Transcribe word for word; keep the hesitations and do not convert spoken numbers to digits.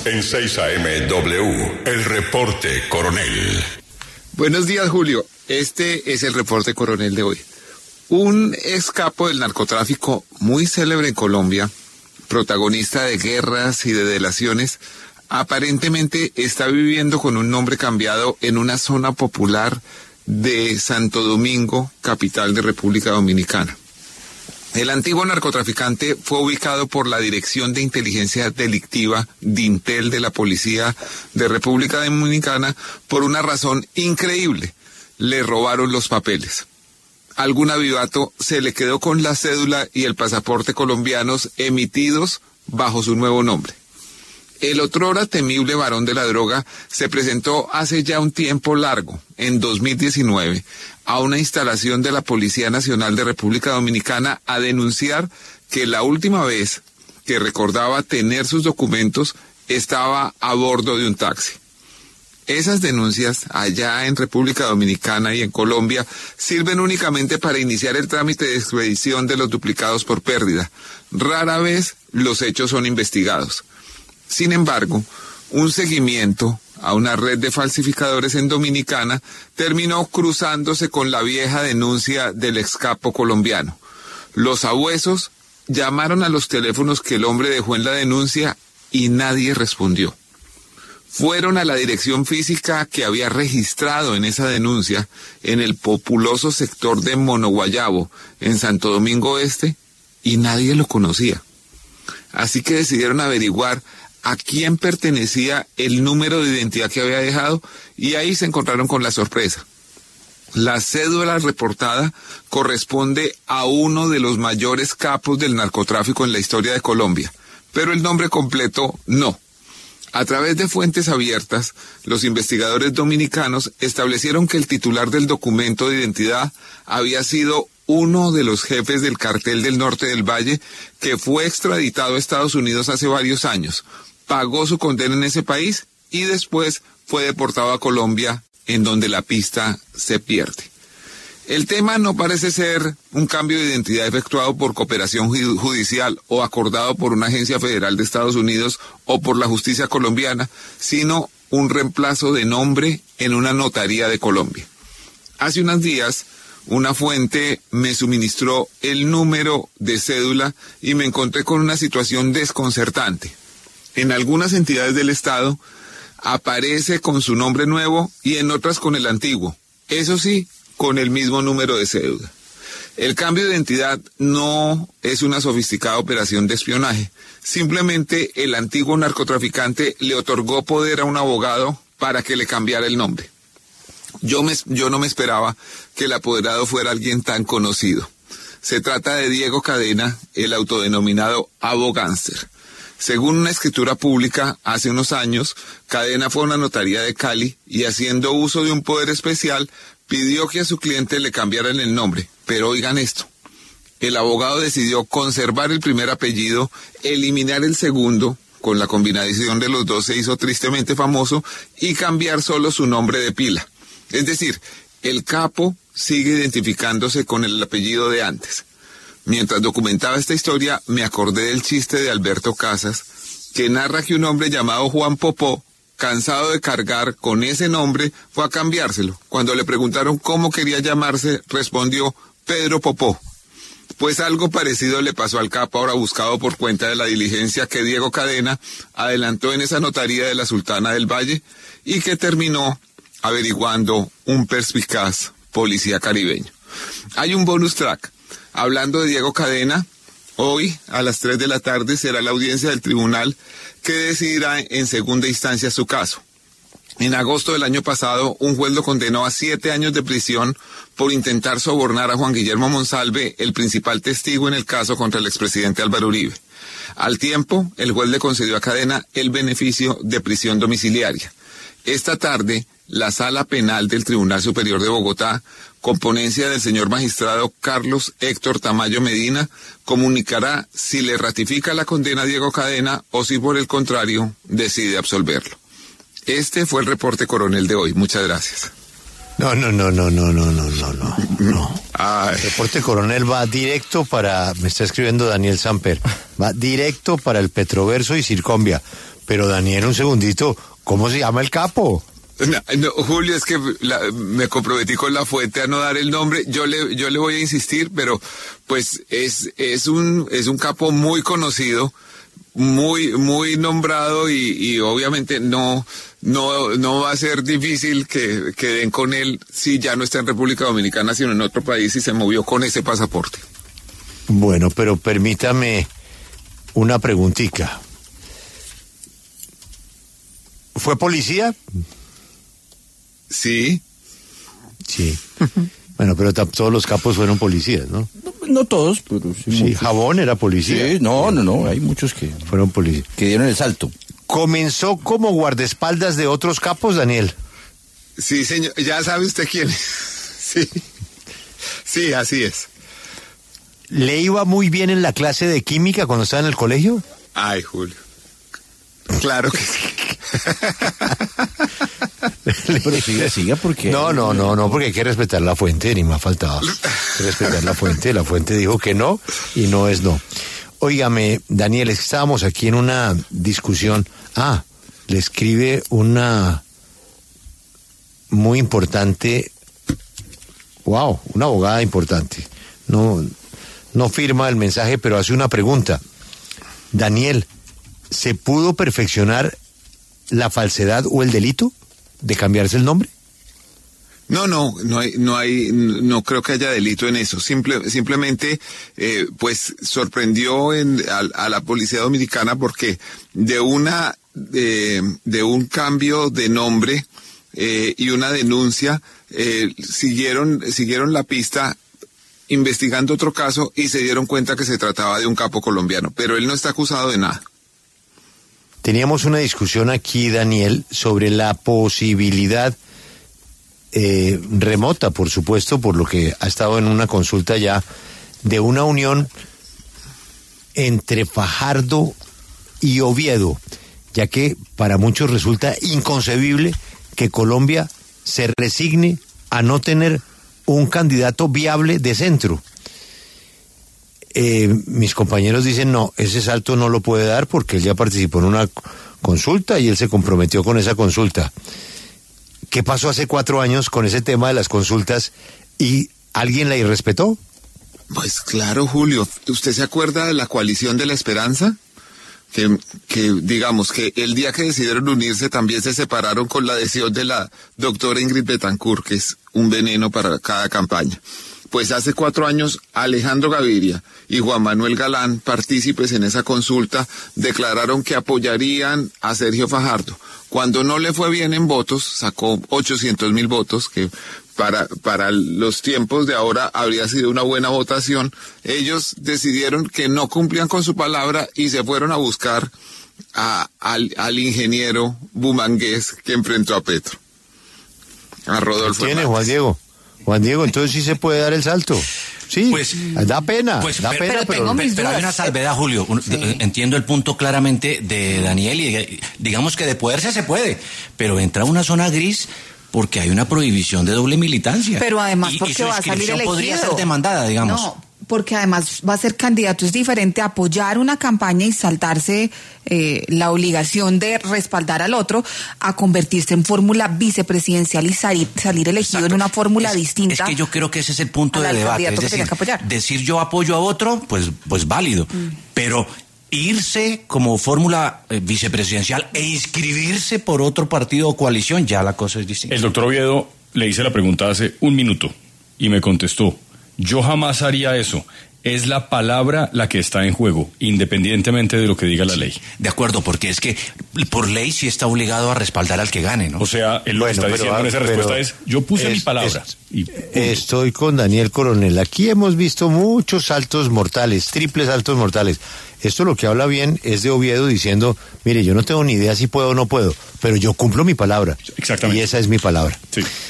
En seis A M W, el reporte coronel. Buenos días, Julio. Este es el reporte coronel de hoy. Un ex capo del narcotráfico muy célebre en Colombia, protagonista de guerras y de delaciones, aparentemente está viviendo con un nombre cambiado en una zona popular de Santo Domingo, capital de República Dominicana. El antiguo narcotraficante fue ubicado por la Dirección de Inteligencia Delictiva, DINTEL, de la Policía de República Dominicana por una razón increíble. Le robaron los papeles. Algún avivato se le quedó con la cédula y el pasaporte colombianos emitidos bajo su nuevo nombre. El otrora temible varón de la droga se presentó hace ya un tiempo largo, en dos mil diecinueve, a una instalación de la Policía Nacional de República Dominicana a denunciar que la última vez que recordaba tener sus documentos estaba a bordo de un taxi. Esas denuncias allá en República Dominicana y en Colombia sirven únicamente para iniciar el trámite de expedición de los duplicados por pérdida. Rara vez los hechos son investigados. Sin embargo, un seguimiento a una red de falsificadores en Dominicana terminó cruzándose con la vieja denuncia del excapo colombiano. Los sabuesos llamaron a los teléfonos que el hombre dejó en la denuncia y nadie respondió. Fueron a la dirección física que había registrado en esa denuncia en el populoso sector de Monoguayabo, en Santo Domingo Este, y nadie lo conocía. Así que decidieron averiguar a quién pertenecía el número de identidad que había dejado, y ahí se encontraron con la sorpresa. La cédula reportada corresponde a uno de los mayores capos del narcotráfico en la historia de Colombia, pero el nombre completo no. A través de fuentes abiertas, los investigadores dominicanos establecieron que el titular del documento de identidad había sido uno de los jefes del cartel del Norte del Valle, que fue extraditado a Estados Unidos hace varios años, pagó su condena en ese país y después fue deportado a Colombia, en donde la pista se pierde. El tema no parece ser un cambio de identidad efectuado por cooperación judicial o acordado por una agencia federal de Estados Unidos o por la justicia colombiana, sino un reemplazo de nombre en una notaría de Colombia. Hace unos días, una fuente me suministró el número de cédula y me encontré con una situación desconcertante. En algunas entidades del Estado aparece con su nombre nuevo y en otras con el antiguo. Eso sí, con el mismo número de cédula. El cambio de identidad no es una sofisticada operación de espionaje. Simplemente el antiguo narcotraficante le otorgó poder a un abogado para que le cambiara el nombre. Yo, me, yo no me esperaba que el apoderado fuera alguien tan conocido. Se trata de Diego Cadena, el autodenominado abogánster. Según una escritura pública, hace unos años, Cadena fue a una notaría de Cali y, haciendo uso de un poder especial, pidió que a su cliente le cambiaran el nombre. Pero oigan esto, el abogado decidió conservar el primer apellido, eliminar el segundo, con la combinación de los dos se hizo tristemente famoso, y cambiar solo su nombre de pila. Es decir, el capo sigue identificándose con el apellido de antes. Mientras documentaba esta historia, me acordé del chiste de Alberto Casas, que narra que un hombre llamado Juan Popó, cansado de cargar con ese nombre, fue a cambiárselo. Cuando le preguntaron cómo quería llamarse, respondió Pedro Popó. Pues algo parecido le pasó al capo, ahora buscado por cuenta de la diligencia que Diego Cadena adelantó en esa notaría de la Sultana del Valle y que terminó averiguando un perspicaz policía caribeño. Hay un bonus track. Hablando de Diego Cadena, hoy a las tres de la tarde será la audiencia del tribunal que decidirá en segunda instancia su caso. En agosto del año pasado, un juez lo condenó a siete años de prisión por intentar sobornar a Juan Guillermo Monsalve, el principal testigo en el caso contra el expresidente Álvaro Uribe. Al tiempo, el juez le concedió a Cadena el beneficio de prisión domiciliaria. Esta tarde, la Sala Penal del Tribunal Superior de Bogotá, con ponencia del señor magistrado Carlos Héctor Tamayo Medina, comunicará si le ratifica la condena a Diego Cadena o si por el contrario decide absolverlo. Este fue el reporte coronel de hoy. Muchas gracias. No, no, no, no, no, no, no, no, no, no. Ay. El reporte coronel va directo para, me está escribiendo Daniel Samper, va directo para el Petroverso y Circombia. pero Daniel, un segundito, ¿cómo se llama el capo? No, no, Julio, es que la, me comprometí con la fuente a no dar el nombre. Yo le, yo le voy a insistir, pero pues es, es un, es un capo muy conocido, muy, muy nombrado y, y obviamente no, no, no va a ser difícil que, que den con él si ya no está en República Dominicana, sino en otro país y se movió con ese pasaporte. Bueno, pero permítame una preguntita. ¿Fue policía? Sí. Sí. Bueno, pero t- todos los capos fueron policías, ¿no? No, no todos, pero sí. Sí, Jabón era policía. Sí, no, no, no, hay muchos que, Fueron policías. que dieron el salto. ¿Comenzó como guardaespaldas de otros capos, Daniel? Sí, señor, ya sabe usted quién es. Sí. Sí, así es. ¿Le iba muy bien en la clase de química cuando estaba en el colegio? Ay, Julio. Claro que sí. Pero siga, siga, porque... No, no, no, no, porque hay que respetar la fuente, ni me ha faltado. Hay que respetar la fuente, la fuente dijo que no, y no es no. Óigame, Daniel, es que estábamos aquí en una discusión. Ah, le escribe una muy importante, wow, una abogada importante. No, no firma el mensaje, pero hace una pregunta. Daniel, ¿se pudo perfeccionar la falsedad o el delito de cambiarse el nombre? No, no, no hay, no hay, no creo que haya delito en eso. Simple, simplemente, eh, pues sorprendió en, a, a la policía dominicana porque de una, de, de un cambio de nombre eh, y una denuncia eh, siguieron, siguieron la pista investigando otro caso y se dieron cuenta que se trataba de un capo colombiano, pero él no está acusado de nada. Teníamos una discusión aquí, Daniel, sobre la posibilidad eh, remota, por supuesto, por lo que ha estado en una consulta ya, de una unión entre Fajardo y Oviedo, ya que para muchos resulta inconcebible que Colombia se resigne a no tener un candidato viable de centro. Eh, mis compañeros dicen no, ese salto no lo puede dar porque él ya participó en una consulta y él se comprometió con esa consulta. ¿Qué pasó hace cuatro años con ese tema de las consultas y alguien la irrespetó? Pues claro, Julio. ¿Usted se acuerda de la coalición de la esperanza? Que, que digamos que el día que decidieron unirse también se separaron con la decisión de la doctora Ingrid Betancourt, que es un veneno para cada campaña. Pues hace cuatro años Alejandro Gaviria y Juan Manuel Galán, partícipes en esa consulta, declararon que apoyarían a Sergio Fajardo. Cuando no le fue bien en votos, sacó ochocientos mil votos, que para, para los tiempos de ahora habría sido una buena votación. Ellos decidieron que no cumplían con su palabra y se fueron a buscar a, al, al ingeniero bumangués que enfrentó a Petro, a Rodolfo ¿Tiene, Hernández. Juan Diego? Juan Diego, entonces sí se puede dar el salto. Sí, Pues, da pena, pues, da pero, pena, pero, pero... pero, mis pero hay dudas. una salvedad, Julio. Un- Sí. Entiendo el punto claramente de Daniel y de- digamos que de poderse se puede, pero entra una zona gris porque hay una prohibición de doble militancia. Pero además Y- y porque su va a salir inscripción elegido. podría ser demandada, digamos. No, porque además va a ser candidato. Es diferente apoyar una campaña y saltarse eh, la obligación de respaldar al otro a convertirse en fórmula vicepresidencial y salir, salir elegido Exacto. en una fórmula Es- distinta. Es que yo creo que ese es el punto al de debate. candidato Es que tenía decir, que apoyar. decir yo apoyo a otro, pues, pues válido. Mm. Pero irse como fórmula eh, vicepresidencial e inscribirse por otro partido o coalición, ya la cosa es distinta. El doctor Oviedo le hice la pregunta hace un minuto y me contestó, yo jamás haría eso. Es la palabra la que está en juego, independientemente de lo que diga la ley. De acuerdo, porque es que por ley sí está obligado a respaldar al que gane, ¿no? O sea, él lo que Bueno, está pero, diciendo en esa pero respuesta es, yo puse es- mi palabra. es- y punto. Estoy con Daniel Coronel. Aquí hemos visto muchos saltos mortales, triples saltos mortales. Esto lo que habla bien es de Oviedo diciendo, mire, yo no tengo ni idea si puedo o no puedo, pero yo cumplo mi palabra. Exactamente. Y esa es mi palabra. Sí.